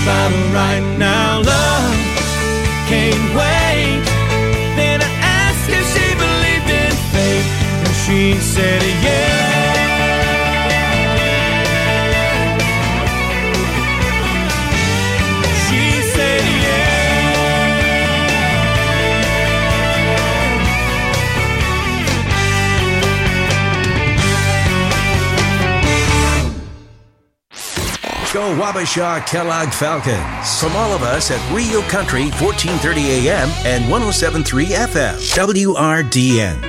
Bible right now. Love can't wait. Then I asked if she believed in fate, and she said yeah. She said yeah. Go Wabasha Kellogg Falcons. From all of us at Rio Country, 1430 AM and 107.3 FM. WRDN.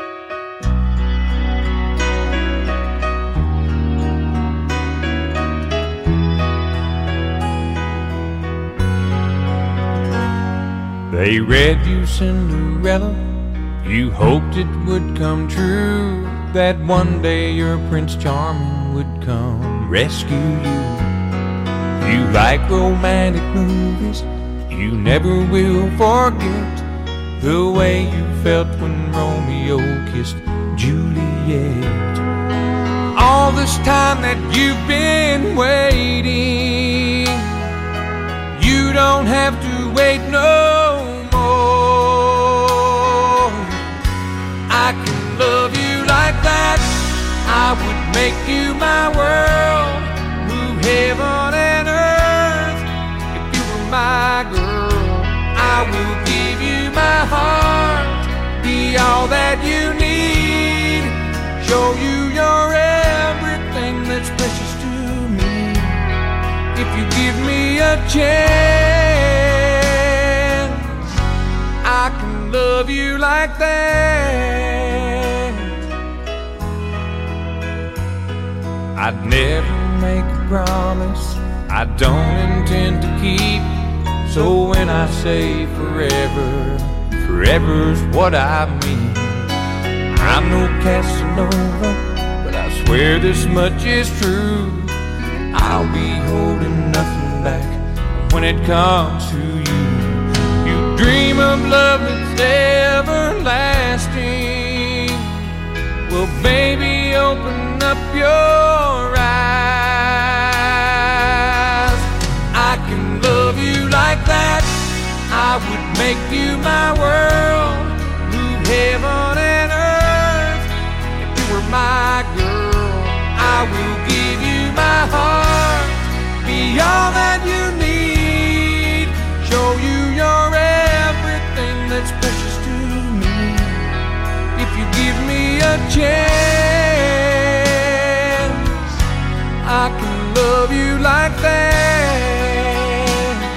They read you Cinderella. You hoped it would come true, that one day your Prince Charming would come rescue you. You like romantic movies, you never will forget the way you felt when Romeo kissed Juliet. All this time that you've been waiting, you don't have to wait no more. I can love you like that. I would make you my world, move heaven and earth. If you were my girl, I will give you my heart, be all that you need, show you you're everything that's precious to me. If you give me a chance, I can love you like that. I'd never make a promise I don't intend to keep. So when I say forever, forever's what I mean. I'm no Casanova, but I swear this much is true. I'll be holding nothing back when it comes to you. You dream of love that's everlasting. Well, baby, open up your eyes. I can love you like that. I would make you my world, move heaven and earth. If you were my girl, I will give you my heart, be all that you need, show you you're everything that's precious to me. If you give me a chance, I can love you like that.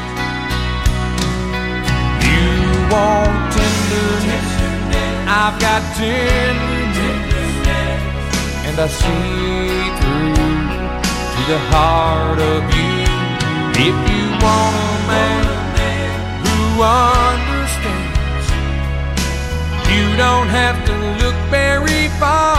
You want tenderness, I've got tenderness, and I see through to the heart of you. If you want a man who understands, you don't have to look very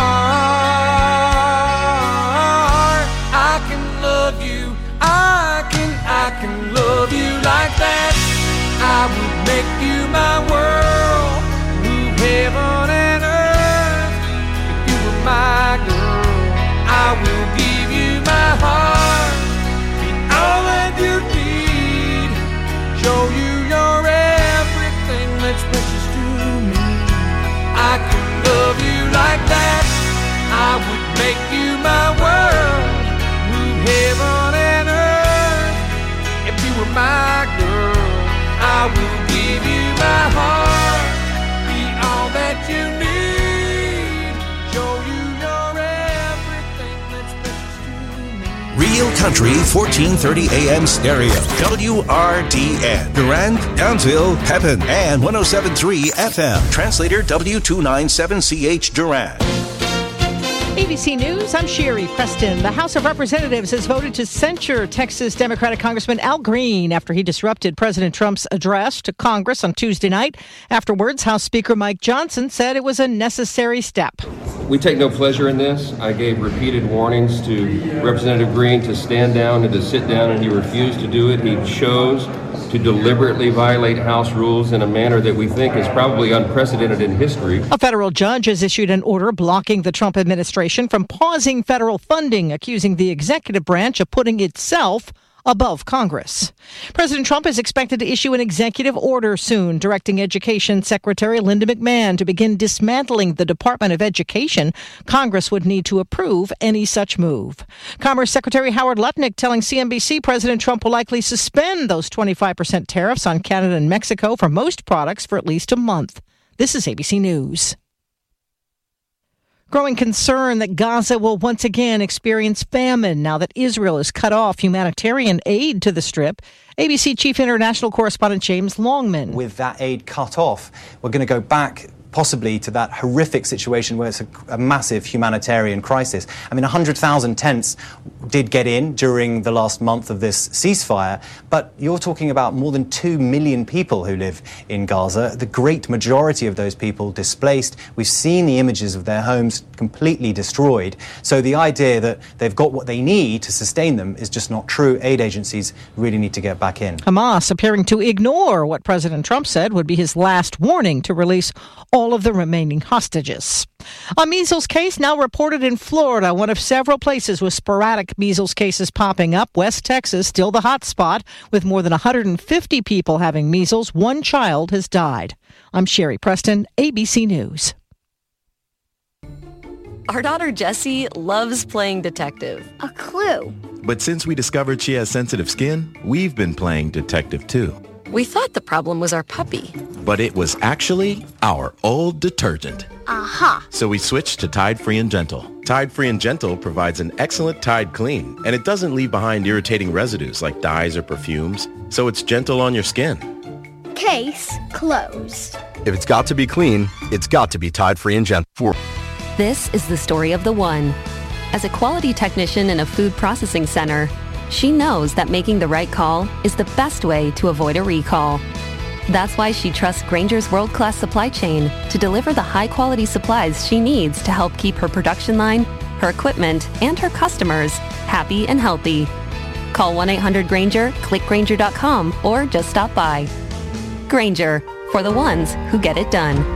far. I can love you, I can love you like that. I would make you my world, move heaven and earth. If you were my girl, I will give you my heart, be all that you need, show you you're everything that's precious to me. I can love you like that. I would make you my world, move heaven and earth. If you were my girl, I will give you my heart, be all that you need, show you you're everything that's precious to me. Real Country 1430 AM stereo. WRDN. Durand, Downsville, Pepin, and 107.3 FM. Translator W297CH Durand. ABC News, I'm Sherry Preston. The House of Representatives has voted to censure Texas Democratic Congressman Al Green after he disrupted President Trump's address to Congress on Tuesday night. Afterwards, House Speaker Mike Johnson said it was a necessary step. We take no pleasure in this. I gave repeated warnings to Representative Green to stand down and to sit down, and he refused to do it. He chose to deliberately violate House rules in a manner that we think is probably unprecedented in history. A federal judge has issued an order blocking the Trump administration from pausing federal funding, accusing the executive branch of putting itself above Congress. President Trump is expected to issue an executive order soon, directing Education Secretary Linda McMahon to begin dismantling the Department of Education. Congress would need to approve any such move. Commerce Secretary Howard Lutnick telling CNBC President Trump will likely suspend those 25% tariffs on Canada and Mexico for most products for at least a month. This is ABC News. Growing concern that Gaza will once again experience famine now that Israel has cut off humanitarian aid to the Strip. ABC Chief International Correspondent James Longman. With that aid cut off, we're going to go back possibly to that horrific situation where it's a massive humanitarian crisis. I mean, 100,000 tents did get in during the last month of this ceasefire, but you're talking about more than 2 million people who live in Gaza, the great majority of those people displaced. We've seen the images of their homes completely destroyed. So the idea that they've got what they need to sustain them is just not true. Aid agencies really need to get back in. Hamas appearing to ignore what President Trump said would be his last warning to release all of the remaining hostages. A measles case now reported in Florida, one of several places with sporadic measles cases popping up. West Texas still the hot spot, with more than 150 people having measles. One child has died. I'm Sherry Preston, ABC News. Our daughter Jessie loves playing detective. A clue. But since we discovered she has sensitive skin, we've been playing detective too. We thought the problem was our puppy. But it was actually our old detergent. Aha. So we switched to Tide Free and Gentle. Tide Free and Gentle provides an excellent Tide clean, and it doesn't leave behind irritating residues like dyes or perfumes, so it's gentle on your skin. Case closed. If it's got to be clean, it's got to be Tide Free and Gentle. This is the story of the one. As a quality technician in a food processing center, she knows that making the right call is the best way to avoid a recall. That's why she trusts Grainger's world-class supply chain to deliver the high-quality supplies she needs to help keep her production line, her equipment, and her customers happy and healthy. Call 1-800-GRAINGER, click Grainger.com, or just stop by. Grainger, for the ones who get it done.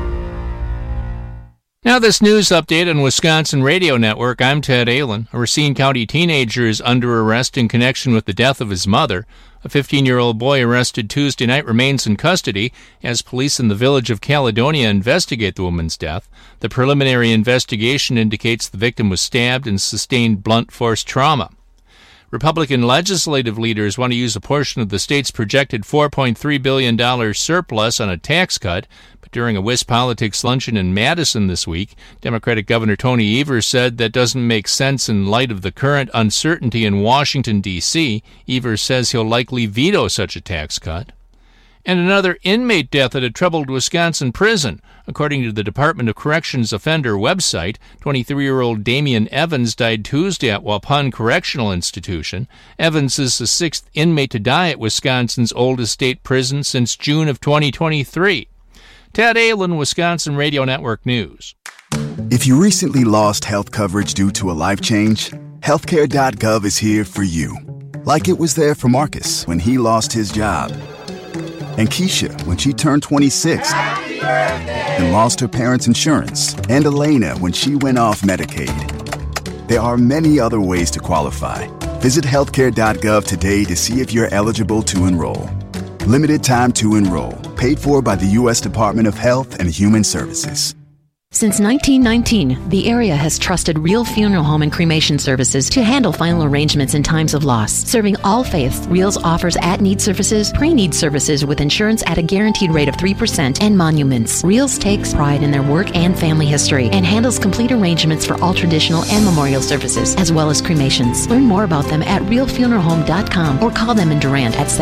Now this news update on Wisconsin Radio Network. I'm Ted Allen. A Racine County teenager is under arrest in connection with the death of his mother. A 15-year-old boy arrested Tuesday night remains in custody as police in the village of Caledonia investigate the woman's death. The preliminary investigation indicates the victim was stabbed and sustained blunt force trauma. Republican legislative leaders want to use a portion of the state's projected $4.3 billion surplus on a tax cut. But during a WisPolitics luncheon in Madison this week, Democratic Governor Tony Evers said that doesn't make sense in light of the current uncertainty in Washington, D.C. Evers says he'll likely veto such a tax cut. And another inmate death at a troubled Wisconsin prison. According to the Department of Corrections offender website, 23-year-old Damian Evans died Tuesday at Waupun Correctional Institution. Evans is the sixth inmate to die at Wisconsin's oldest state prison since June of 2023. Ted Allen, Wisconsin Radio Network News. If you recently lost health coverage due to a life change, healthcare.gov is here for you. Like it was there for Marcus when he lost his job, and Keisha when she turned 26 and lost her parents' insurance, and Elena when she went off Medicaid. There are many other ways to qualify. Visit healthcare.gov today to see if you're eligible to enroll. Limited time to enroll. Paid for by the U.S. Department of Health and Human Services. Since 1919, the area has trusted Real Funeral Home and Cremation Services to handle final arrangements in times of loss. Serving all faiths, Reals offers at-need services, pre-need services with insurance at a guaranteed rate of 3%, and monuments. Reals takes pride in their work and family history and handles complete arrangements for all traditional and memorial services, as well as cremations. Learn more about them at realfuneralhome.com or call them in Durant at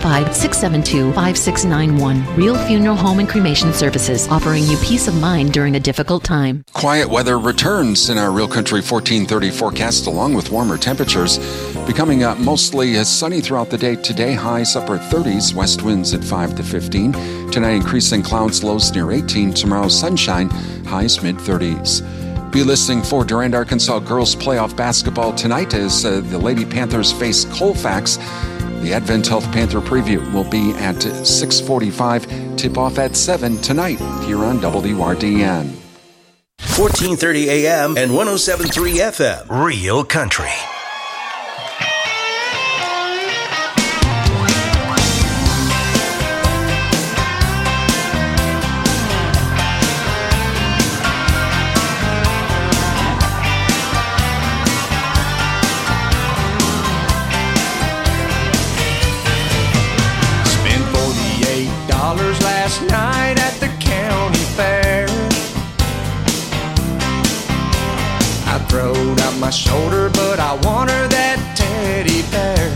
715-672-5691. Real Funeral Home and Cremation Services, offering you peace of mind during a difficult time. Quiet weather returns in our Real Country 1430 forecast, along with warmer temperatures. Becoming mostly sunny throughout the day today. Highs upper 30s, west winds at 5 to 15. Tonight, increasing clouds, lows near 18. Tomorrow, sunshine, highs mid-30s. Be listening for Durand, Arkansas girls playoff basketball tonight as the Lady Panthers face Colfax. The Advent Health Panther preview will be at 6:45. Tip-off at 7 tonight here on WRDN. 1430 AM and 107.3 FM. Real Country. shoulder, but I want her that teddy bear.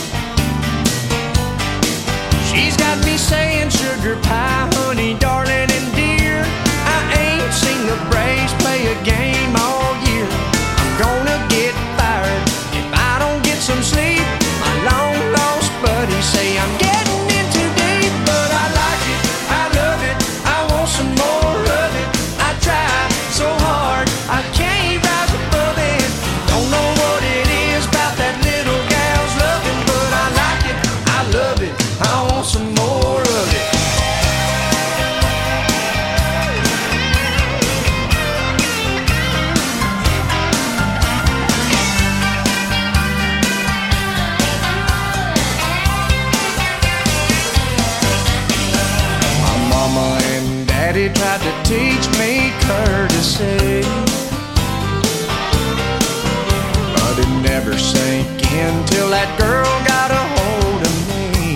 She's got me saying sugar pie, honey, darling, and dear. I ain't seen the Braves play a game all year. I'm gonna get fired if I don't get some sleep. My long lost buddies say I'm getting in too deep, but I like it, I love it, I want some more of it. I try so hard, I can't rise above it. Don't know what it is about that little gal's loving, but I like it, I love it, I want some more of it. My mama and daddy tried to teach me courtesy, but it never sank in till that girl got a hold of me.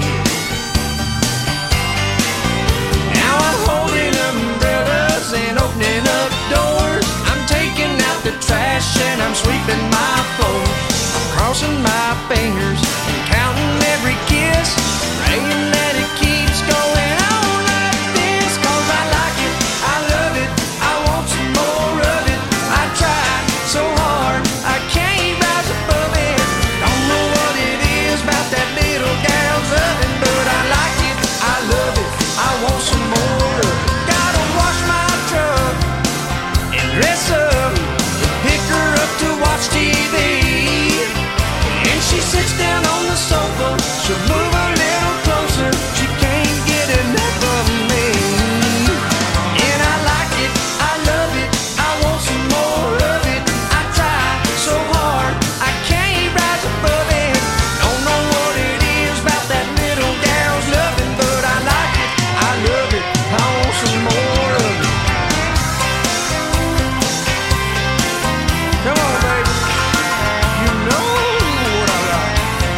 Now I'm holding umbrellas and opening up doors. I'm taking out the trash and I'm sweeping my floors. I'm crossing my fingers and counting every kiss, praying that it keeps going on like this. 'Cause I like it, I love it, I want some more of it. I tried so hard, I can't rise above it. Don't know what it is about that little gal's loving, but I like it, I love it, I want some more of it. Gotta wash my truck and dress up, pick her up to watch TV. And she sits down on the sofa, she'll move a little closer, she can't get enough of me. And I like it, I love it, I want some more of it. I try so hard, I can't rise above it. Don't know what it is about that little gal's loving, but I like it, I love it, I want some more of it. Come on, baby, you know what I like.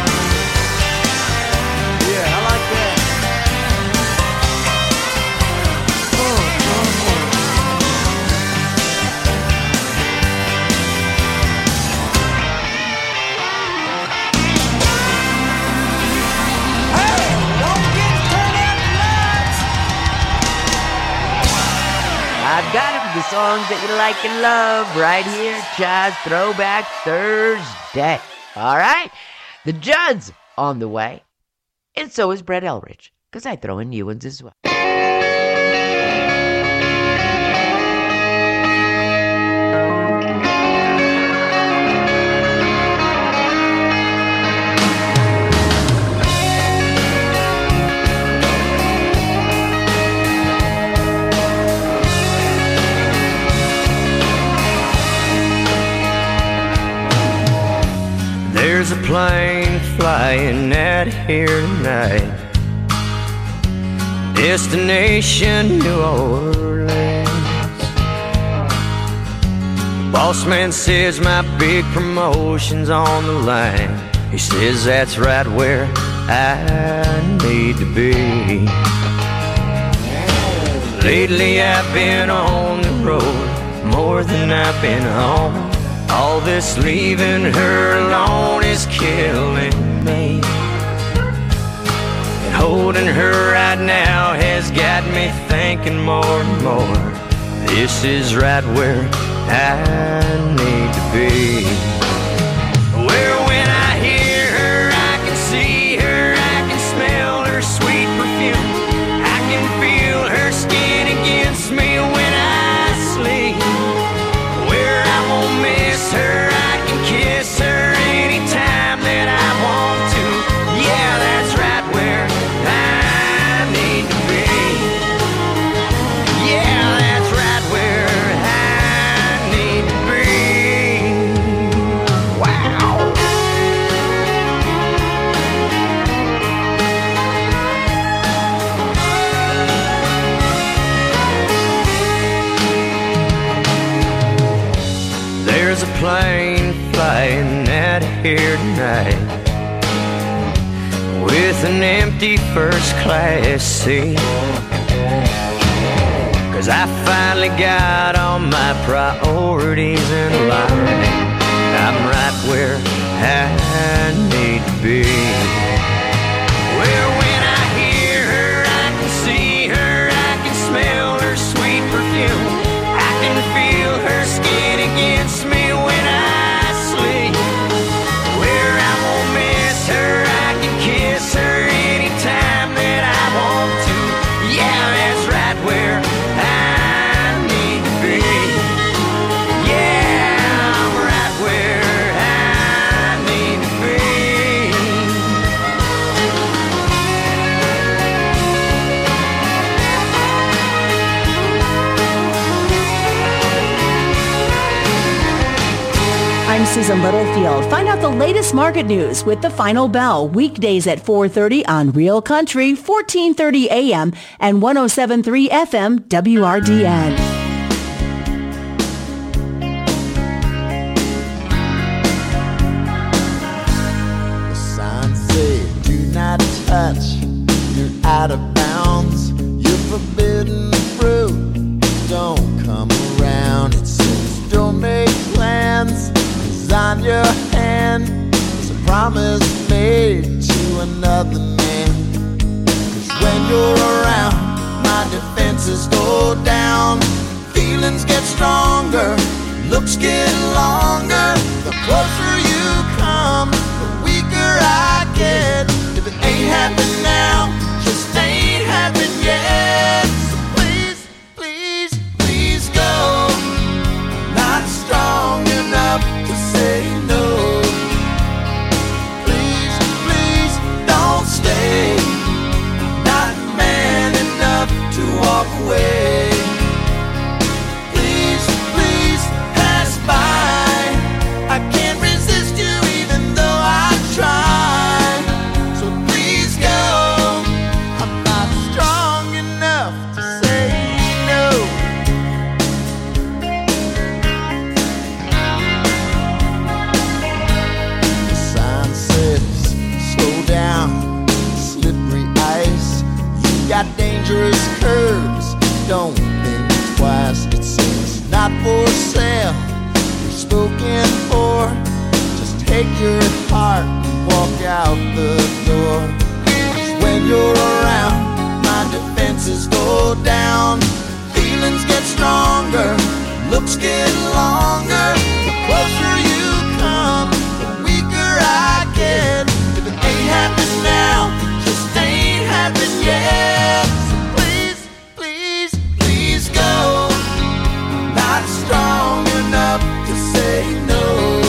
Yeah, I like that. Hey, don't get turned up nuts. I've got it, the songs that you like and love right here, Jazz Throwback Thursday. All right, the Judds on the way, and so is Brett Eldridge, because I throw in new ones as well. There's a plane flying out here tonight, destination New Orleans. Boss man says my big promotion's on the line. He says that's right where I need to be. Lately I've been on the road more than I've been home. All this leaving her alone is killing me. And holding her right now has got me thinking more and more. This is right where I need to be. Where when I hear her, I can see her, I can smell her sweet perfume. I can feel her skin against me when I sleep. Where I won't miss her, I can kiss her anytime that I want to. Yeah, that's right where I need to be. Yeah, that's right where I need to be. Wow. There's a plane flying out of here tonight with an empty first class seat. 'Cause I finally got all my priorities in line. I'm right where I need to be. Well, when I hear her, I can see her, I can smell her sweet perfume. I can feel her skin against me when I sleep. Where I won't miss her, I can kiss her anytime that I want to. Yeah, that's right where I need to be. Yeah, I'm right where I need to be. I'm Susan Littlefield. Find out the latest market news with The Final Bell, weekdays at 4:30 on Real Country, 1430 AM and 107.3 FM WRDN. The signs say, do not touch, you're out of bounds, you're forbidden fruit, don't come around. It says, don't make plans, on your hand is a promise made to another man. 'Cause when you're around, my defenses go down, feelings get stronger, looks get longer. The closer you come, the weaker I get. If it ain't happened now, just ain't happened yet. So please, please, please go. Not strong enough to say no. Please, please don't stay. Not man enough to walk away. Please, please pass by. I can't resist you even though I try. So please go. I'm not strong enough to say no. Slippery ice, you got dangerous curves, don't think twice. It says not for sale, you're spoken for. Just take your heart and walk out the door. 'Cause when you're around, my defenses go down, feelings get stronger, looks get longer. The closer you come, the weaker I get. Ain't happened now, just ain't happened yet. So please, please, please go. Not strong enough to say no.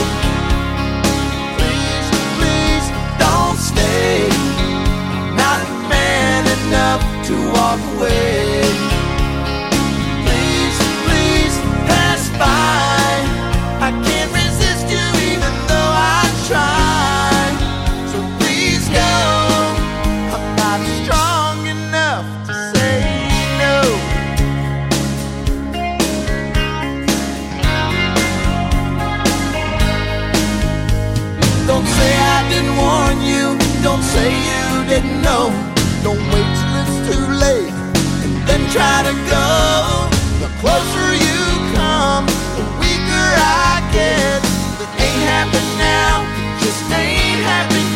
Please, please don't stay. Not man enough to walk away. Please, please pass by. I can't resist you even though I try. I'm not strong enough to say no. Don't say I didn't warn you. Don't say you didn't know. Don't wait till it's too late and then try to go. The closer you come, the weaker I get. It ain't happened now, just ain't happened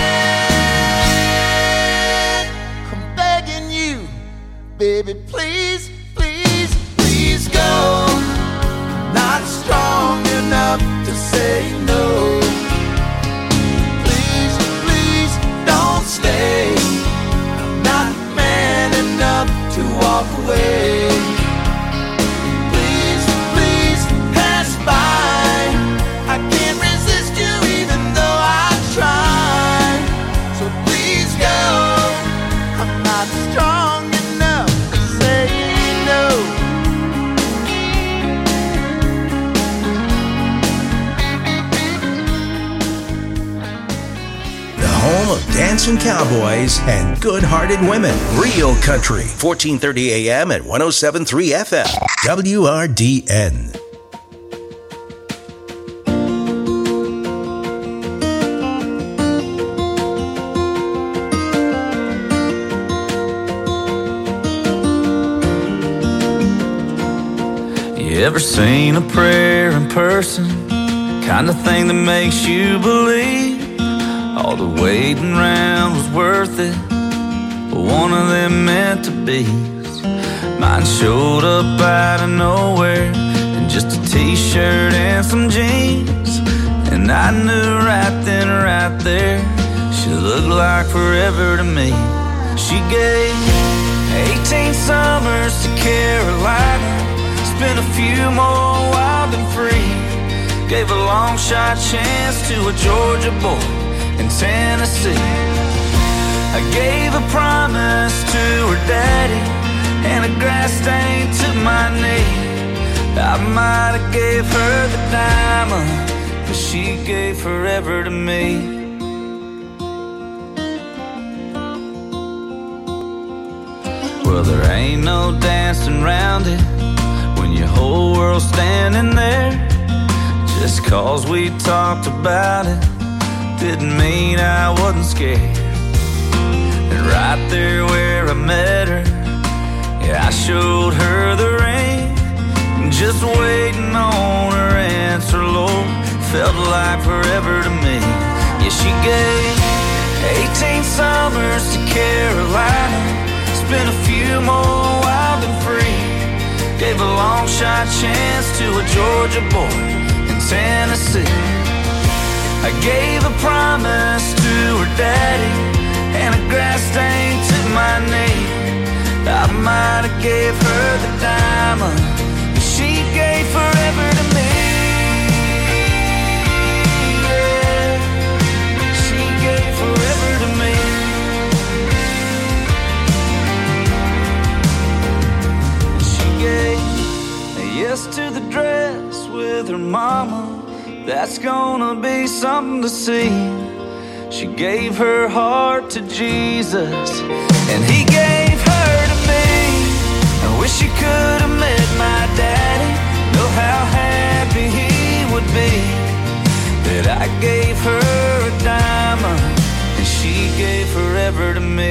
yet. Begging you, baby, please, please, please go. Not strong enough to say no. Please, please don't stay. Not man enough to walk away. Please, please pass by. I can't resist you even though I try. So please go. I'm not strong enough to say no. The home of dancing cowboys and good-hearted women. Real Country, 1430 AM and 107.3 FM. WRDN. You ever seen a prayer in person? kind of thing that makes you believe all the waiting around was worth it. But one of them meant to be. Mine showed up out of nowhere in just a t-shirt and some jeans, and I knew right then, right there, she looked like forever to me. She gave 18 summers to Carolina, spent a few more wild and free, gave a long shot chance to a Georgia boy in Tennessee. I gave a promise to her daddy and a grass stain to my knee. I might have gave her the diamond, but she gave forever to me. Well, there ain't no dancing around it when your whole world's standing there. Just 'cause we talked about it didn't mean I wasn't scared. And right there where I met her, yeah, I showed her the ring. Just waiting on her answer, Lord, felt like forever to me. Yeah, she gave 18 summers to Carolina, spent a few more wild and free, gave a long shot chance to a Georgia boy in Tennessee. I gave a promise to her daddy and a grass stain to my knee. I might have gave her the diamond, but she gave forever to me. Yeah, she gave forever to me. She gave a yes to the dress with her mama. That's gonna be something to see. She gave her heart to Jesus, and he gave her to me. I wish you could have met my daddy, know how happy he would be that I gave her a diamond and she gave forever to me.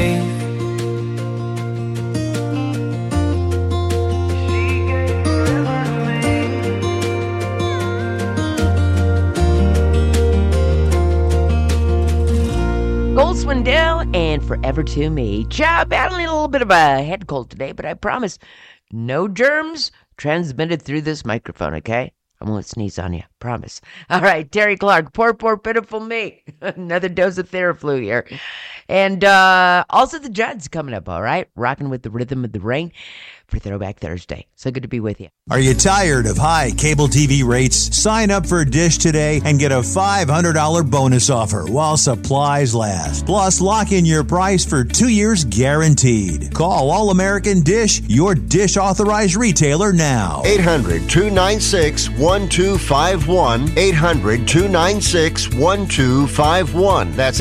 Gold Swindell and Forever to Me. Child, battling a little bit of a head cold today, but I promise no germs transmitted through this microphone, okay? I won't sneeze on you, promise. All right, Terry Clark, poor pitiful me. Another dose of Theraflu here. And also the Judds coming up, all right? Rocking with the rhythm of the rain for Throwback Thursday. So good to be with you. Are you tired of high cable TV rates? Sign up for Dish today and get a $500 bonus offer while supplies last. Plus, lock in your price for 2 years guaranteed. Call All American Dish, your Dish authorized retailer now. 800-296-1251. 800-296-1251. That's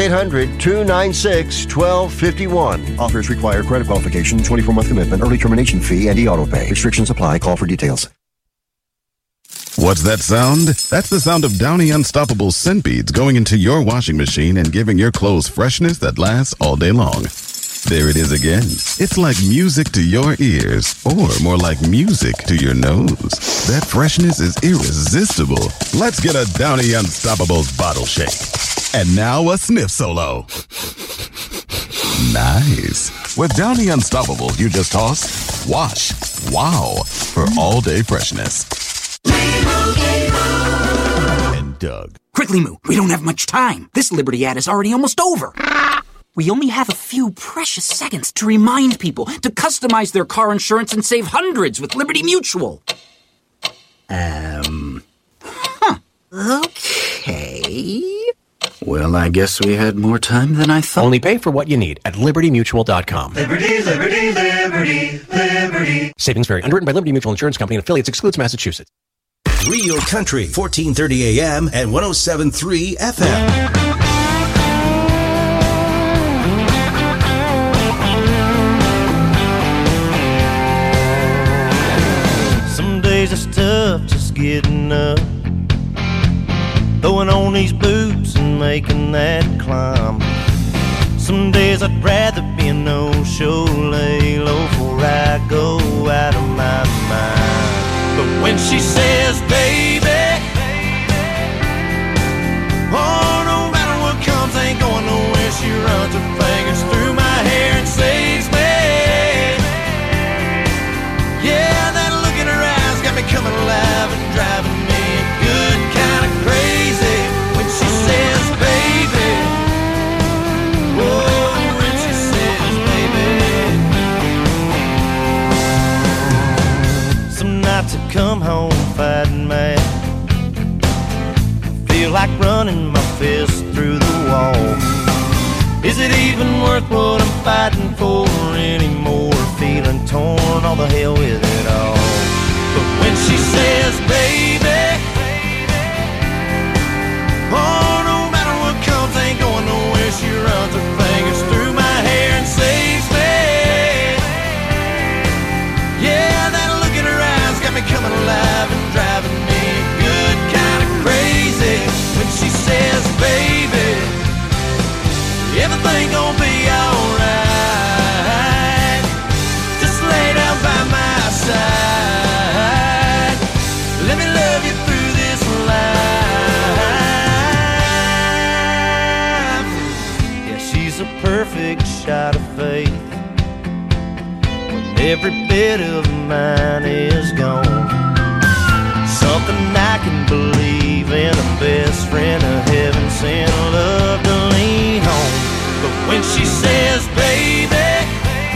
800-296-1251. Offers require credit qualification, 24-month commitment, early termination fee, and e-auto pay. Restrictions apply. Call for details. What's that sound? That's the sound of Downy Unstoppable scent beads going into your washing machine and giving your clothes freshness that lasts all day long. There it is again. It's like music to your ears, or more like music to your nose. That freshness is irresistible. Let's get a Downy Unstoppables bottle shake. And now a sniff solo. Nice. With Downy Unstoppable, you just toss, wash, wow, for all-day freshness. And Doug. Quickly, Moo, we don't have much time. This Liberty ad is already almost over. We only have a few precious seconds to remind people to customize their car insurance and save hundreds with Liberty Mutual. Okay. Well, I guess we had more time than I thought. Only pay for what you need at libertymutual.com. Liberty, liberty, liberty, liberty. Savings vary. Underwritten by Liberty Mutual Insurance Company and affiliates. Excludes Massachusetts. Real Country, 1430 AM and 107.3 FM. Some days it's tough just getting up, throwing on these boots and making that climb. Some days I'd rather be a no-show, lay low before I go out of my mind. But when she says, baby, nights I come home fighting mad. Feel like running my fist through the wall. Is it even worth what I'm fighting for anymore? Feeling torn, all the hell with it all. But when she says, baby, oh, no matter what comes, ain't going nowhere. She runs her fingers through my hair and saves me. Yeah, that look in her eyes got me coming alive and driving me good, kind of crazy. When she says, baby, everything gon' be alright. Just lay down by my side. Let me love you through this life. Yeah, she's a perfect shot of faith. When every bit of mine is gone, something I can believe in, a best friend of heaven sent love to lean on. But when she says, baby,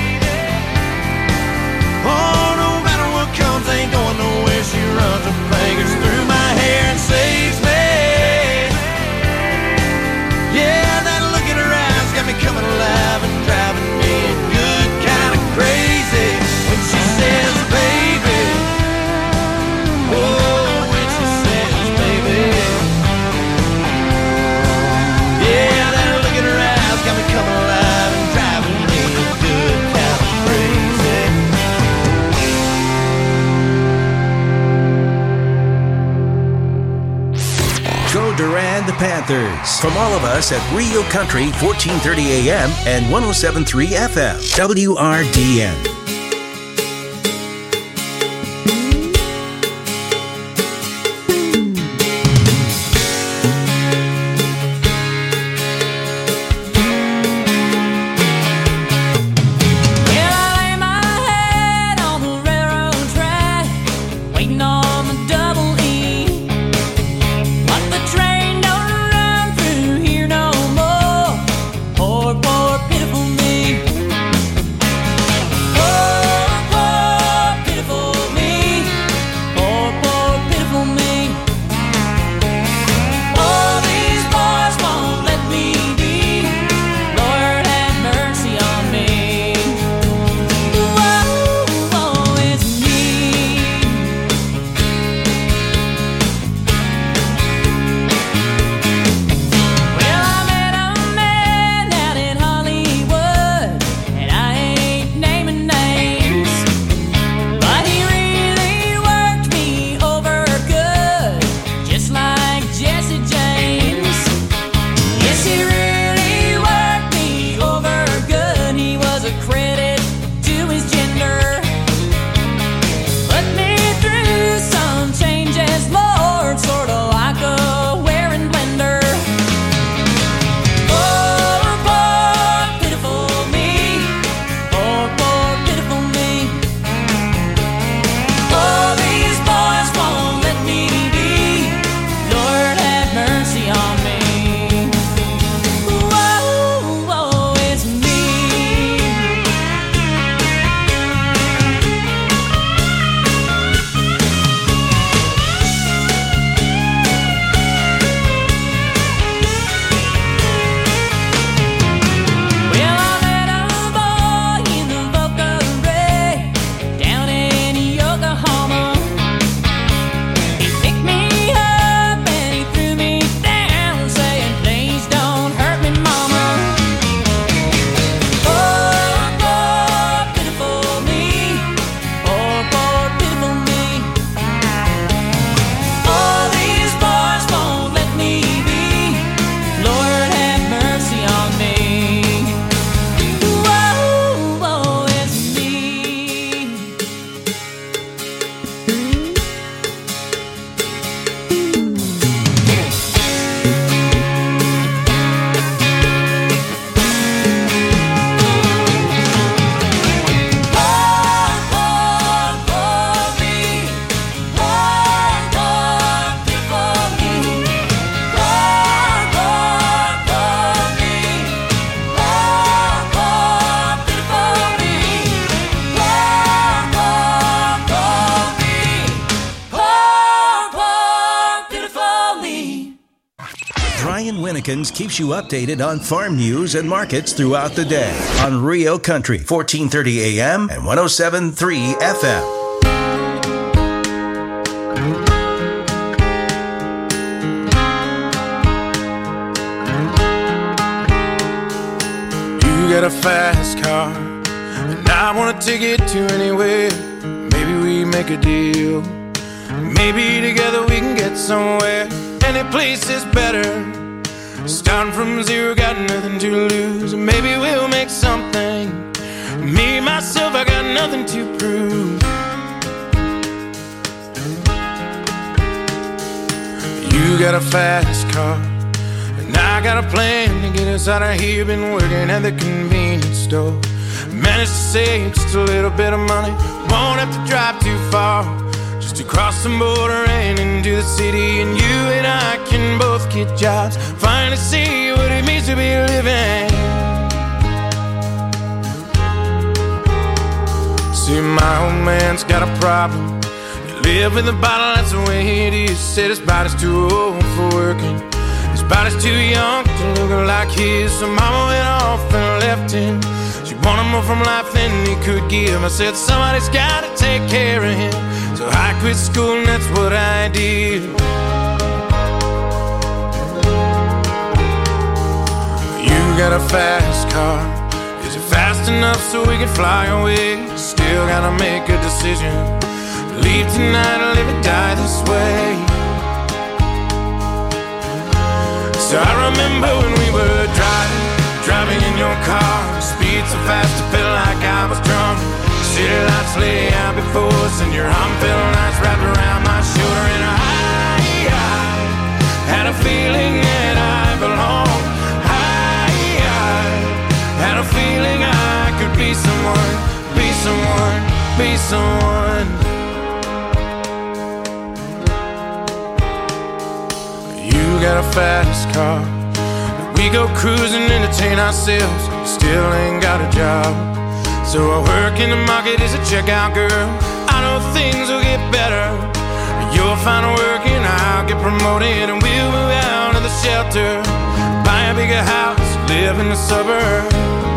oh, no matter what comes, ain't going nowhere. She runs her fingers through my hair and saves me. Yeah, that look in her eyes got me coming alive and driving me good, kind of crazy. When she says, baby, oh, when she says, baby, yeah, that look in her eyes got me coming alive and driving me good, kind of crazy. Go Duran the Panthers. From all of us at Rio Country, 1430 AM and 107.3 FM. WRDN. Oh, Dominicans keeps you updated on farm news and markets throughout the day on Rio Country, 1430 AM and 107.3 FM. You got a fast car, and I want to take it to anywhere. Maybe we make a deal. Maybe together we can get somewhere. Any place is better. Starting from zero, got nothing to lose. Maybe we'll make something. Me, myself, I got nothing to prove. You got a fast car, and I got a plan to get us out of here. Been working at the convenience store. Managed to save just a little bit of money. Won't have to drive too far, just to cross the border and into the city. And you and I can both get jobs, finally see what it means to be living. See, my old man's got a problem. He live with a bottle, that's the way it is. Said his body's too old for working, his body's too young to look like his. So mama went off and left him. She wanted more from life than he could give. I said somebody's gotta take care of him. So I quit school and that's what I did. You got a fast car. Is it fast enough so we can fly away? Still gotta make a decision. Leave tonight or live or die this way. So I remember when we were driving in your car. Speed so fast it felt like I was drunk. City lights lay out before us, and your arm felt nice wrapped around my shoulder. And I had a feeling that I belonged. I had a feeling I could be someone, be someone, be someone. You got a fast car. We go cruising, entertain ourselves. Still ain't got a job. So I work in the market as a checkout girl. I know things will get better. You'll find work and I'll get promoted, and we'll move out of the shelter, buy a bigger house, live in the suburbs.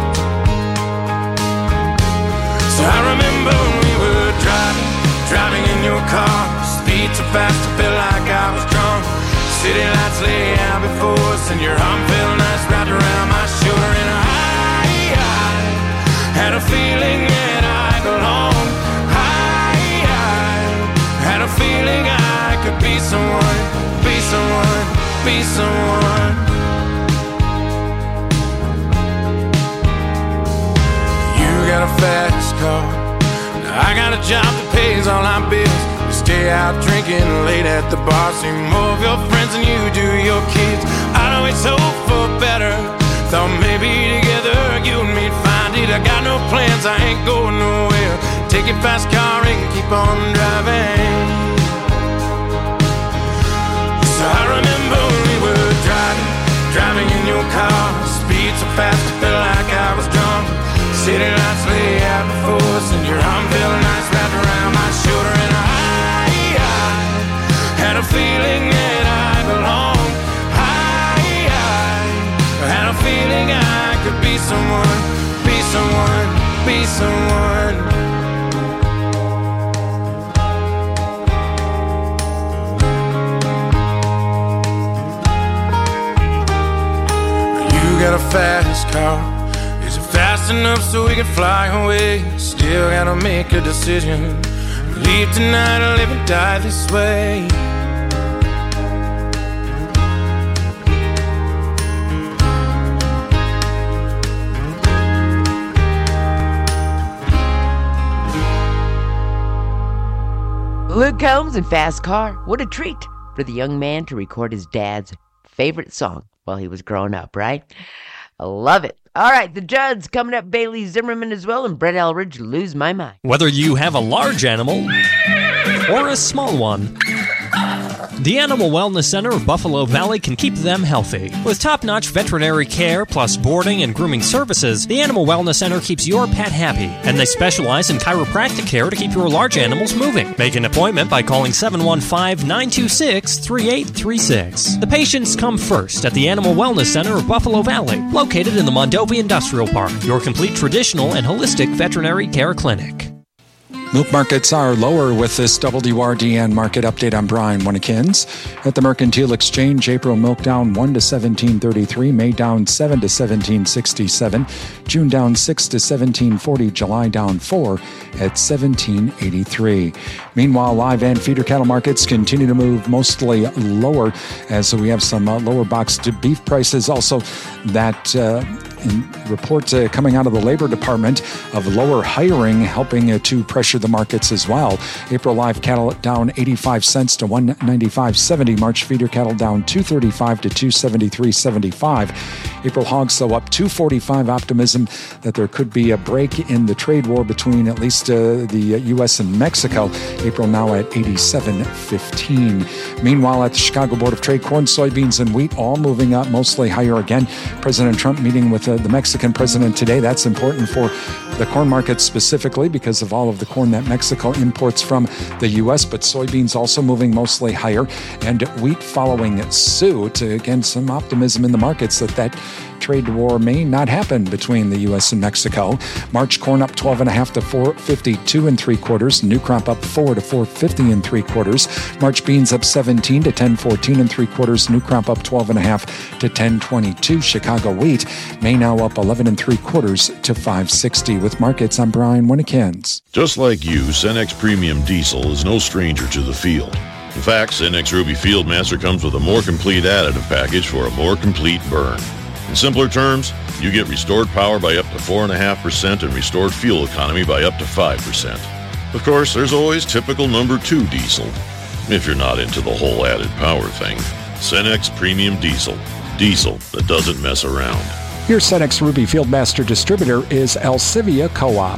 So I remember when we were driving in your car. Speed so fast it felt like I was drunk. City lights lay out before us, and your arm felt nice wrapped around my shoulder. And I had a feeling that I belonged. I had a feeling I could be someone, be someone, be someone. You got a fast car. I got a job that pays all our bills. You stay out drinking late at the bar. See more of your friends than you do your kids. I always hope for better. Thought maybe together you and me'd find it. I got no plans, I ain't going nowhere. Take your fast car and keep on driving. So I remember when we were driving in your car. Speed so fast it felt like I was drunk. City lights lay out before us, and your arm felt nice wrapped around my shoulder. And I had a feeling that I belonged. I had a feeling I could be someone, be someone, be someone. You got a fast car. Is it fast enough so we can fly away? Still gotta make a decision. Leave tonight or live or die this way. Luke Combs and Fast Car. What a treat for the young man to record his dad's favorite song while he was growing up, right? I love it. All right, the Judds coming up. Bailey Zimmerman as well, and Brett Elridge, Lose My Mind. Whether you have a large animal or a small one, The Animal Wellness Center of Buffalo Valley can keep them healthy. With top-notch veterinary care plus boarding and grooming services, the Animal Wellness Center keeps your pet happy, and they specialize in chiropractic care to keep your large animals moving. Make an appointment by calling 715-926-3836. The patients come first at the Animal Wellness Center of Buffalo Valley, located in the Mondovi Industrial Park, your complete traditional and holistic veterinary care clinic. Milk markets are lower with this WRDN market update. I'm Brian Winnekins. At the Mercantile Exchange, April milk down 1 to 17.33, May down 7 to 17.67, June down 6 to 17.40, July down 4 at 17.83. Meanwhile, live and feeder cattle markets continue to move mostly lower as we have some lower boxed beef prices. Also, that report coming out of the Labor Department of lower hiring helping to pressure the markets as well. April live cattle down 85 cents to 195.70. March feeder cattle down 235 to 273.75. April hogs though up 245. Optimism that there could be a break in the trade war between at least the U.S. and Mexico. April now at 87.15. Meanwhile, at the Chicago Board of Trade, corn, soybeans, and wheat all moving up, mostly higher again. President Trump meeting with the Mexican president today. That's important for the corn market specifically because of all of the corn that Mexico imports from the U.S., but soybeans also moving mostly higher, and wheat following suit. Again, some optimism in the markets that trade war may not happen between the U.S. and Mexico. March corn up 12.5 to 452 3/4. New crop up 4 to 450 3/4. March beans up 17 to 1014 3/4. New crop up 12.5 to 1022. Chicago wheat may now up 11 3/4 to 560. With markets, I'm Brian Winnekins. Just like you, Cenex Premium Diesel is no stranger to the field. In fact, Cenex Ruby Fieldmaster comes with a more complete additive package for a more complete burn. In simpler terms, you get restored power by up to 4.5% and restored fuel economy by up to 5%. Of course, there's always typical number 2 diesel, if you're not into the whole added power thing. Cenex Premium Diesel. Diesel that doesn't mess around. Your Cenex Ruby Fieldmaster distributor is Alcivia Co-op.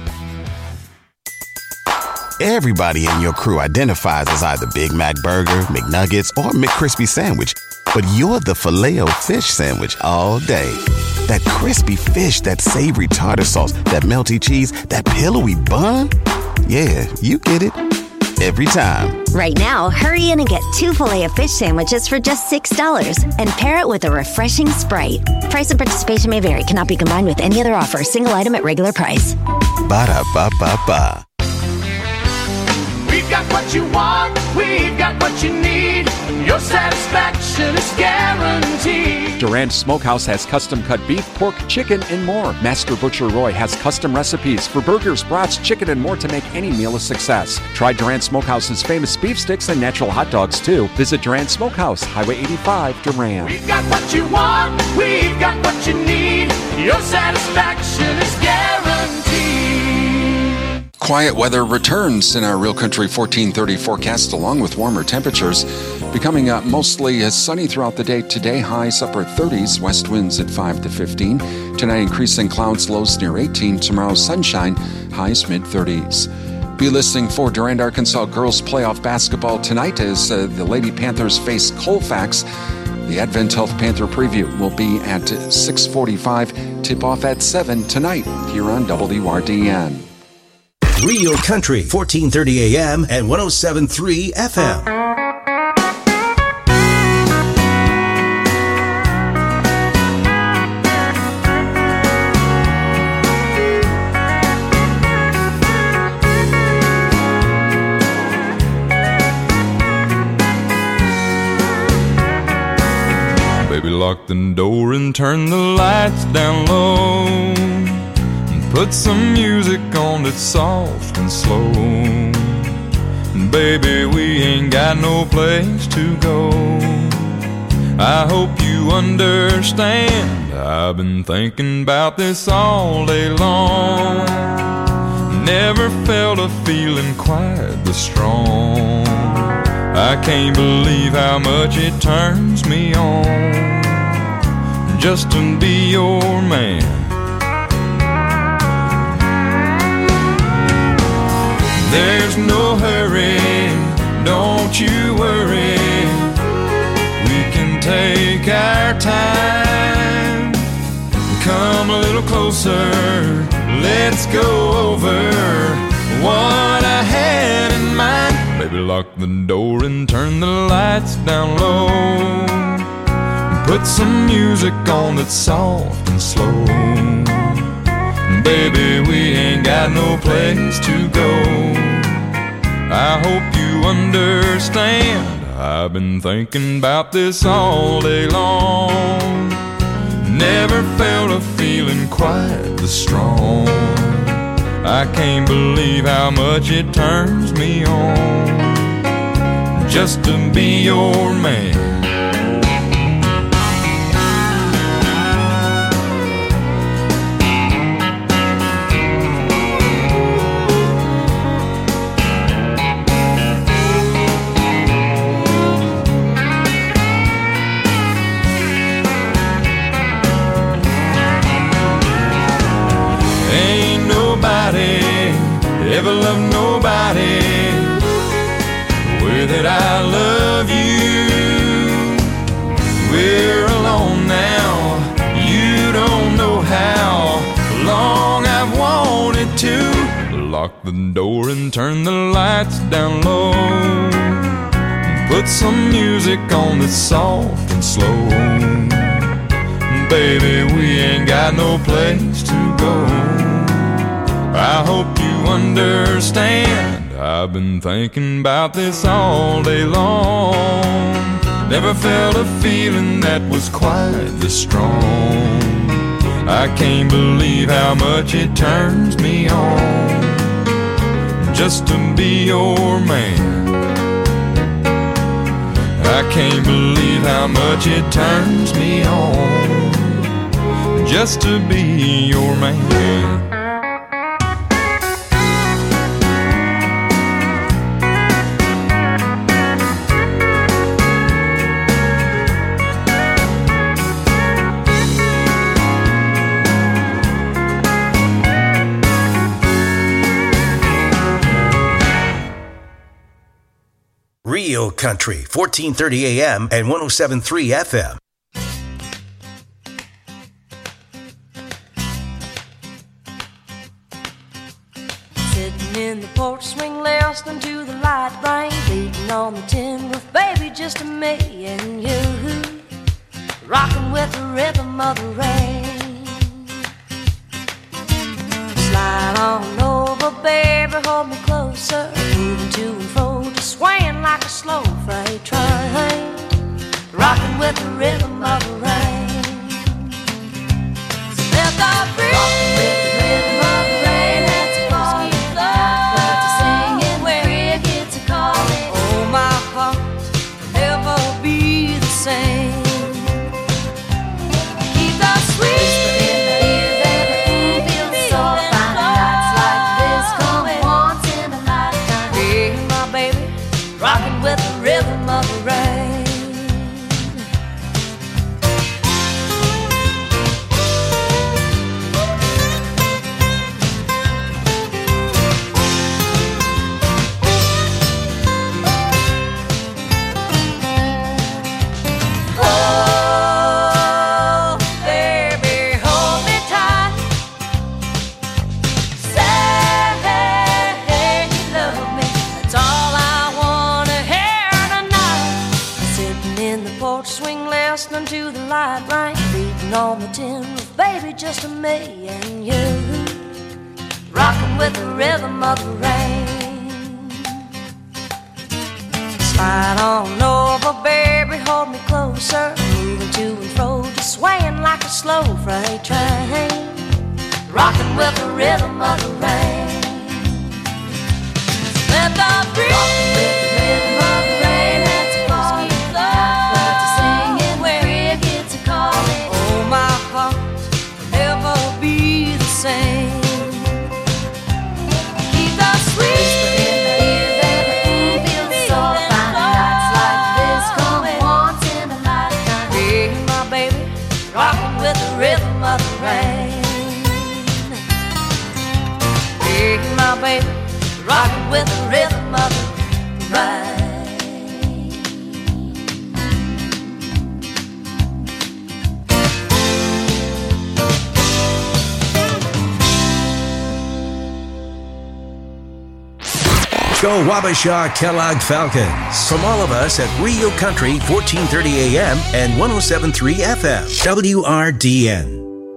Everybody in your crew identifies as either Big Mac Burger, McNuggets, or McCrispy Sandwich. But you're the Filet-O-Fish Sandwich all day. That crispy fish, that savory tartar sauce, that melty cheese, that pillowy bun. Yeah, you get it. Every time. Right now, hurry in and get 2 Filet-O-Fish sandwiches for just $6 and pair it with a refreshing Sprite. Price and participation may vary. Cannot be combined with any other offer. Single item at regular price. Ba-da-ba-ba-ba. We've got what you want, we've got what you need. Your satisfaction is guaranteed. Durant Smokehouse has custom-cut beef, pork, chicken, and more. Master Butcher Roy has custom recipes for burgers, brats, chicken, and more to make any meal a success. Try Durant Smokehouse's famous beef sticks and natural hot dogs, too. Visit Durant Smokehouse, Highway 85, Durant. We've got what you want, we've got what you need. Your satisfaction is guaranteed. Quiet weather returns in our Real Country 1430 forecast, along with warmer temperatures. Becoming mostly sunny throughout the day today. Highs upper 30s, west winds at 5 to 15. Tonight, increasing clouds, lows near 18. Tomorrow, sunshine, highs mid-30s. Be listening for Durand, Arkansas girls playoff basketball tonight as the Lady Panthers face Colfax. The Advent Health Panther preview will be at 6:45. Tip-off at 7 tonight here on WRDN. Real Country, 1430 AM and 107.3 FM. Baby, lock the door and turn the lights down low. Put some music on that's soft and slow. Baby, we ain't got no place to go. I hope you understand, I've been thinking about this all day long. Never felt a feeling quite this strong. I can't believe how much it turns me on just to be your man. There's no hurry, don't you worry. take our time. Come a little closer, let's go over what I had in mind. Baby, lock the door and turn the lights down low. Put some music on that's soft and slow. Baby, we ain't got no place to go. I hope you understand. I've been thinking about this all day long. Never felt a feeling quite this strong. I can't believe how much it turns me on just to be your man. Ever love nobody the way that I love you. We're alone now, you don't know how long I've wanted to. Lock the door and turn the lights down low. Put some music on that's soft and slow. Baby, we ain't got no place to go. I hope you understand. I've been thinking about this all day long. Never felt a feeling that was quite this strong. I can't believe how much it turns me on just to be your man. I can't believe how much it turns me on just to be your man. Rio Country, 1430 AM and 107.3 FM. Sitting in the porch swing, listening to the light rain beating on the tin roof, baby, just a me and you, rocking with the rhythm of the rain. Slide on over, baby, hold me closer, moving to and fro, just swaying like a slow freight train, rocking with the rhythm of the rain. So let the breeze, rocking with the rhythm of the rain, let's fall in love, let's singing where it gets a calling. Oh, my heart will never be the same. Keep the sweet in the ear, baby, feel so fine. Nights like this come once in a lifetime. Hey, my baby, rocking with the rhythm of the rain. Oh, baby, hold me tight. Say you love me. That's all I wanna hear tonight. Sitting in the porch swing, listening to the light rain beating on the tin roof, baby, just a me and you, rocking with the rhythm of the rain. Slide on over, baby, hold me closer, moving to and fro, just swaying like a slow freight train, rocking with the rhythm of the rain. Let the breeze, rocking with the rhythm of the rain, let's fall in love, let's singing where it gets a calling. Oh, my heart will never be the same. Keep the sweet in the ear, baby, feel so fine. Nights like this come once in a lifetime. Hey, my baby, rocking with the rhythm of the rain. Hey, my baby, rocking with the rhythm of the rain. Go Wabasha Kellogg Falcons. From all of us at Rio Country, 1430 AM and 107.3 FM. WRDN.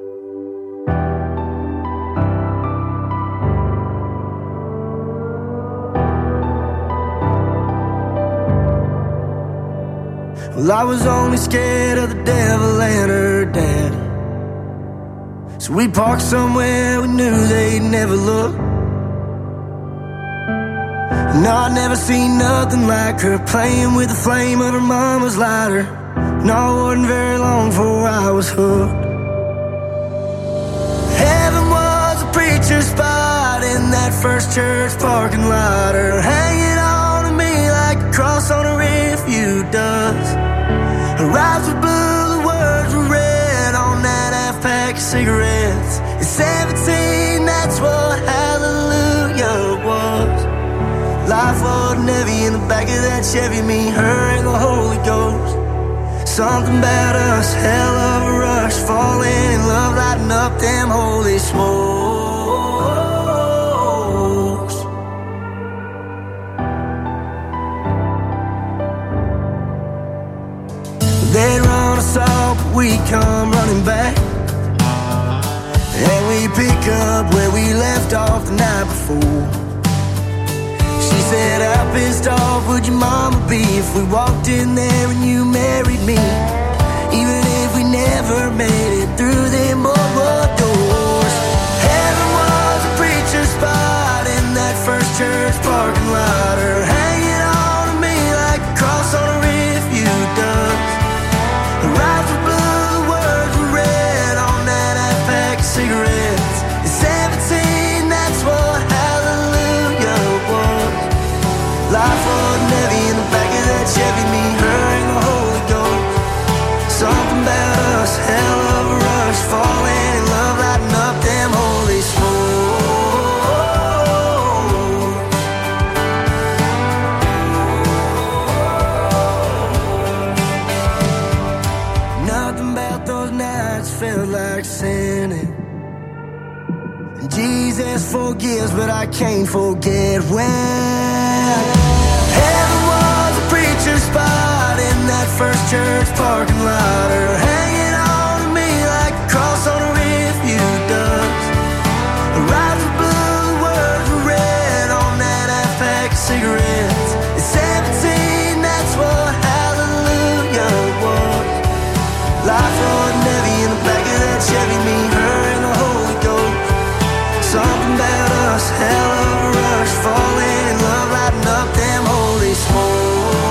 Well, I was only scared of the devil and her dad. So we parked somewhere we knew they'd never look. No, I'd never seen nothing like her, playing with the flame of her mama's lighter. No, it wasn't very long before I was hooked. Heaven was a preacher's spot in that first church parking lot, her hanging on to me like a cross on a refuge does. Her eyes were blue, the words were red on that half-pack of cigarettes. At 17, that's what hallelujah was. Life wasn't heavy in the back of that Chevy, me, her, and the Holy Ghost. Something about us, hell of a rush, falling in love, lighting up them holy smokes. They'd run us off, but we come running back, and we pick up where we left off the night before. She said, how pissed off would your mama be if we walked in there and you married me? Even if we never made it through them boardwalk doors. Heaven was a preacher's spot in that first church parking lot, her hanging on to me like a cross on a refuge does. Her eyes were blue, the words were red on that half-pack of cigarettes. At 17, that's what hallelujah was. Life wasn't heavy in the back of that Chevy, me, her, and the Holy Ghost. Something about us, hell of a rush, falling in love, lighting up them holy smokes. Nothing about those nights felt like sinning. Jesus forgives, but I can't forget when heaven was a preacher's spot in that first church parking lot, her hanging on to me like a cross on a refuge does. Her eyes were blue, the words were red on that half-pack of cigarettes. At 17, that's what hallelujah was. Life wasn't heavy in the back of that Chevy, me, her, and the Holy Ghost. Something about us, hell of a rush, falling in love, lighting up them holy smokes.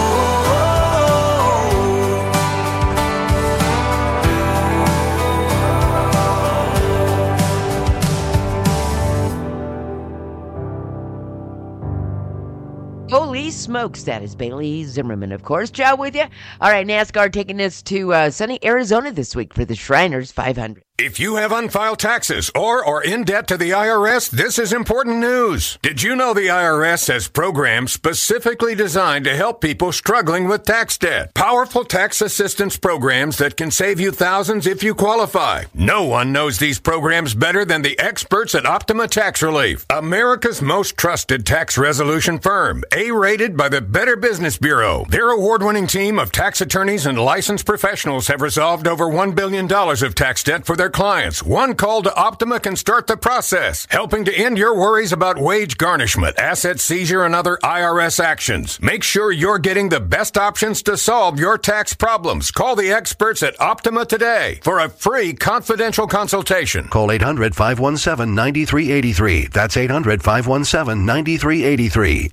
Holy smokes, that is Bailey Zimmerman, of course. Joe with you. All right, NASCAR taking us to sunny Arizona this week for the Shriners 500. If you have unfiled taxes or are in debt to the IRS, this is important news. Did you know the IRS has programs specifically designed to help people struggling with tax debt? Powerful tax assistance programs that can save you thousands if you qualify. No one knows these programs better than the experts at Optima Tax Relief, America's most trusted tax resolution firm, A-rated by the Better Business Bureau. Their award-winning team of tax attorneys and licensed professionals have resolved over $1 billion of tax debt for their clients. One call to Optima can start the process, helping to end your worries about wage garnishment, asset seizure, and other IRS actions. Make sure you're getting the best options to solve your tax problems. Call the experts at Optima today for a free confidential consultation. Call 800-517-9383. That's 800-517-9383.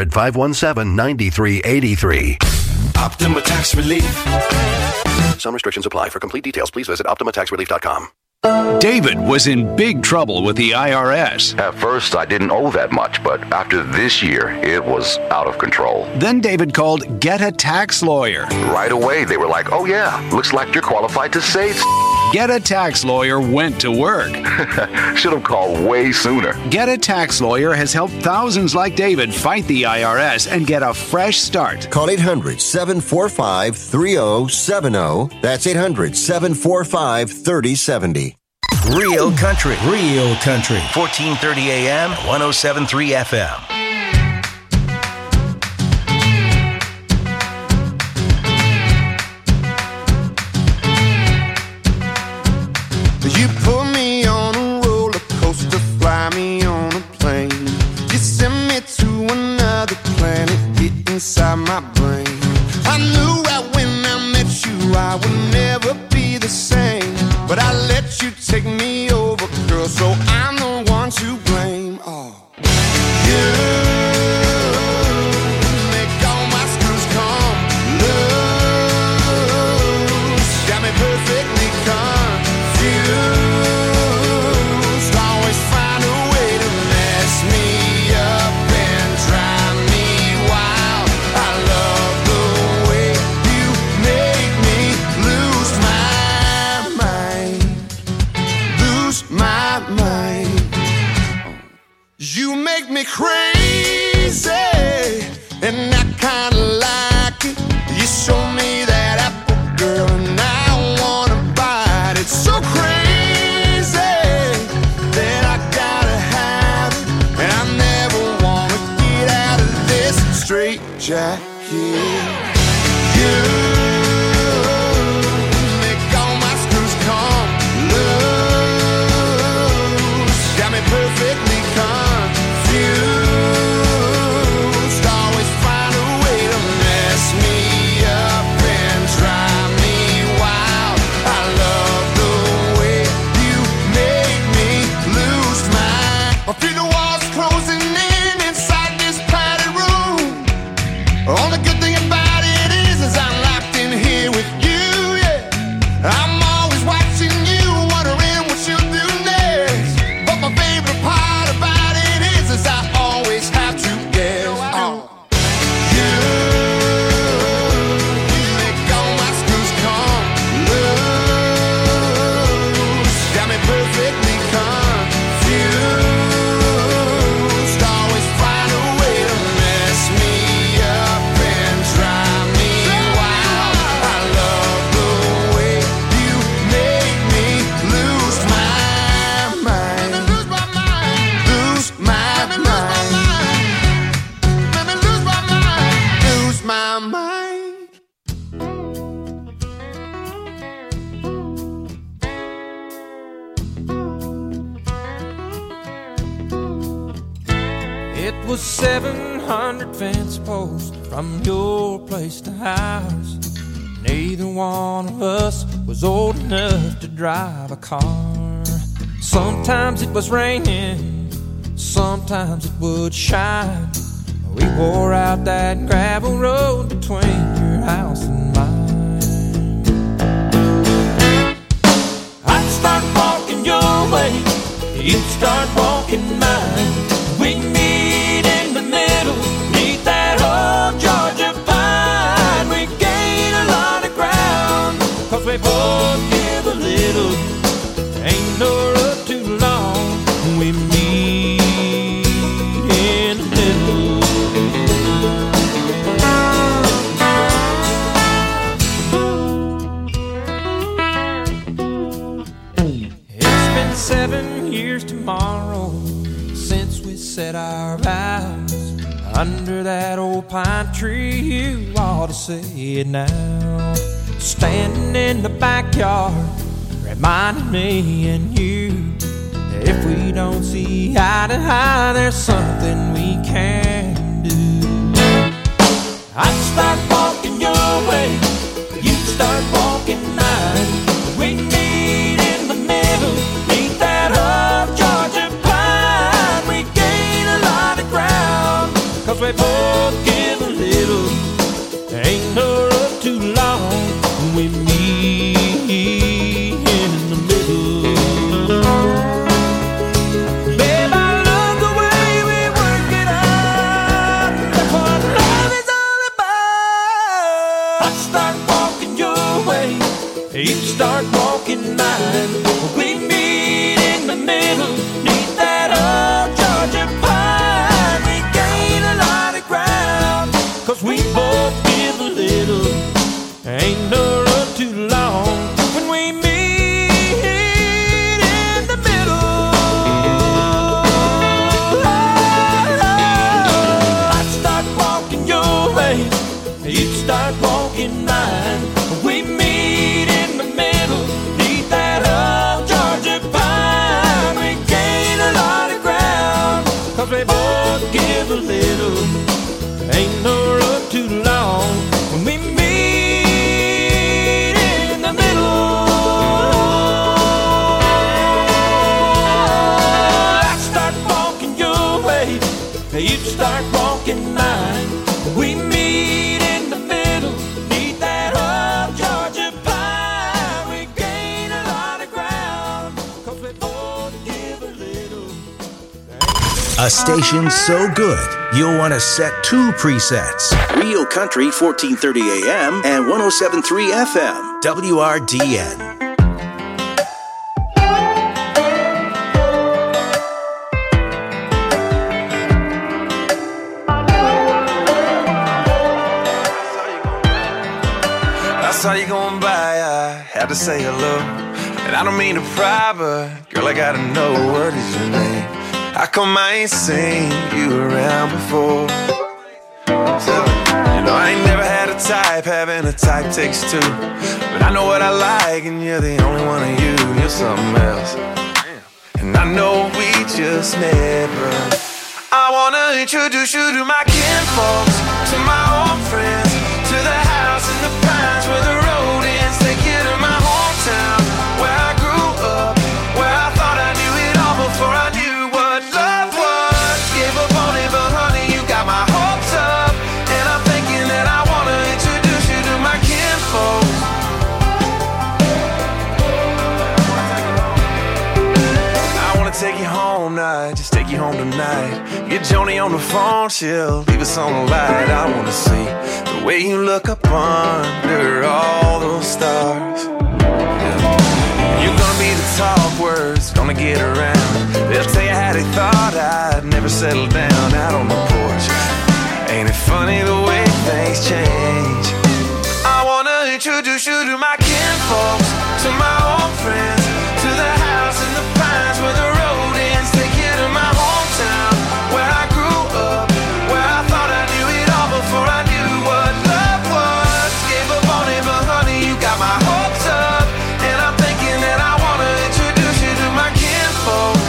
800-517-9383. Optima Tax Relief. Some restrictions apply. For complete details, please visit OptimaTaxRelief.com. David was in big trouble with the IRS. At first, I didn't owe that much, but after this year, it was out of control. Then David called Get a Tax Lawyer. Right away, they were like, oh yeah, looks like you're qualified to say Get a Tax Lawyer went to work. Should have called way sooner. Get a Tax Lawyer has helped thousands like David fight the IRS and get a fresh start. Call 800-745-3070. That's 800-745-3070. Real Country. Real Country. 1430 AM, 107.3 FM. You put me on a roller coaster, fly me on a plane. You send me to another planet, get inside my brain. I knew right when I met you I would never be the same, but I let you take me over, girl, so I'm the one to blame. Oh, you make all my screws come loose, got me perfectly confused. Always find a way to mess me up and drive me wild. I love the way you make me lose my mind, lose my mind. You make me crazy, and I kinda like it. You show me that apple, girl, and I wanna bite it. So crazy that I gotta have it, and I never wanna get out of this straight jacket. You make all my screws come loose, got me perfectly confused. Always find a way to mess me up and drive me wild. I love the way you make me lose my. I feel the walls closing in inside this padded room. Only good thing about it is I'm locked in here with you, yeah. I'm always watching you, wondering what you'll do next. But my favorite part about it is I always have to guess. Oh, you make all my screws come loose, got me perfectly confused. Always find a way to mess me up and drive me wild. I love the way you make me lose my mind, lose my mind, lose my mind, lose my mind, lose my mind. It was 700 fence posts from your place to ours. Neither one of us was old enough to drive a car. Sometimes it was raining, sometimes it would shine. We wore out that gravel road between your house and mine. I'd start walking your way, you'd start walking mine. We meet in the middle, neath that old Georgia pine. We gain a lot of ground, 'cause we both give a little. Ain't no road too long, we meet in the middle. It's been 7 years tomorrow since we said our vows under that old pine tree. You ought to say it now. Standing in the backyard, reminding me and you that if we don't see eye to eye, there's something we can do. I'd start walking your way, you'd start walking mine. We meet in the middle, meet that old Georgia pine. We gain a lot of ground, 'cause we both give a little. Ain't no road too long, we meet in the middle. Babe, I love the way we work it out. That's what love is all about. I start walking your way, you start walking mine. We meet in the middle, neath that old Georgia pine. We gain a lot of ground, 'cause we both give a little. Ain't no road too long when we meet in the middle. I'd start walking your way, you'd start walking mine. We meet in the middle, neath that old Georgia start walking mine. We meet in the middle, neath that old Georgia pine. We gain a lot of ground, 'cause we both give a little. A station so good, you'll want to set 2 presets. Rio Country 1430 AM and 107.3 FM, WRDN. I saw you going by, I had to say hello. And I don't mean to pry, but girl, I gotta know, what is your name? How come I ain't seen you around before? So, you know, I ain't never had a type, having a type takes 2. But I know what I like, and you're the only one of you. You're something else. And I know we just met, but I wanna introduce you to my kinfolks, to my old friends, to the house in the pines where the road ends. Take you to my hometown, where I grew up, where I thought I knew it all before I knew what love was. Gave up on it, but honey, you got my hopes up. And I'm thinking that I wanna introduce you to my kinfolks. I wanna take you home now, just take you home tonight. Get Joni on the phone, she'll leave us on the light. I wanna see the way you look up under all those stars. You're gonna be the talk, words gonna get around. They'll tell you how they thought I'd never settle down out on the porch. Ain't it funny the way things change? I wanna introduce you to my kinfolks, to my old friends, to the house in the pines where the road ends. Take you to my hometown, where I grew up, where I thought I knew it all before I knew what love was. Gave up on it, but honey, you got my hopes up. And I'm thinking that I wanna introduce you to my kinfolks.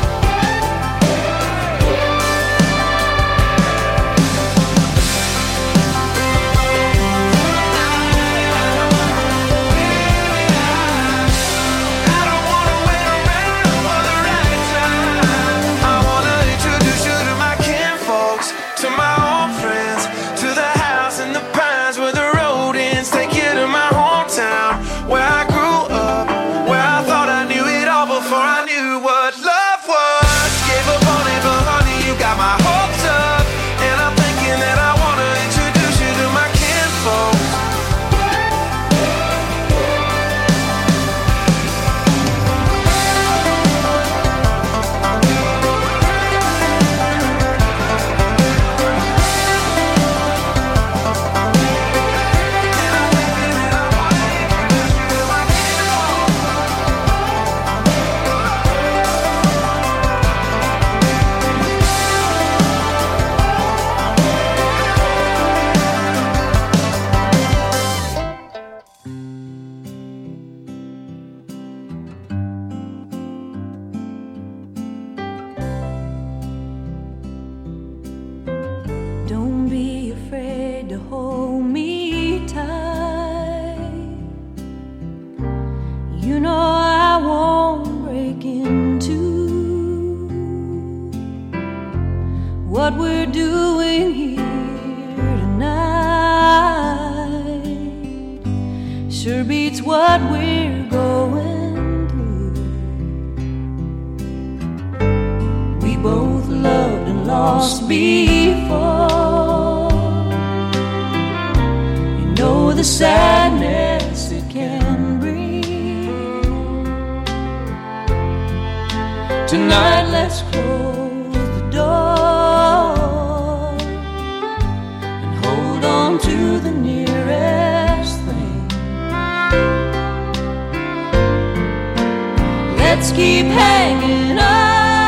To my old friends, to the house in the pines where the road ends. Take you to my hometown, where I grew up, where I thought I knew it all before I knew what love was. Gave up on it, but honey, you got my hopes up. And I'm thinking that I wanna introduce you to my kinfolks. Don't be afraid to hold me tight. You know I won't break into what we're doing here tonight. Sure beats what we're going through. We both loved and lost before. You know the sadness it can bring. Tonight let's close the door and hold on to the nearest thing. Let's keep hanging on,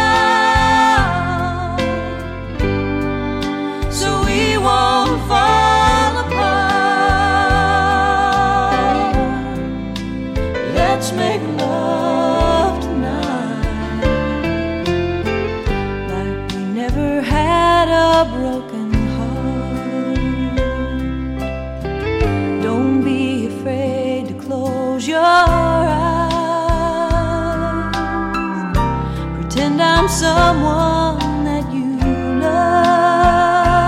won't fall apart. Let's make love tonight like we never had a broken heart. Don't be afraid to close your eyes. Pretend I'm someone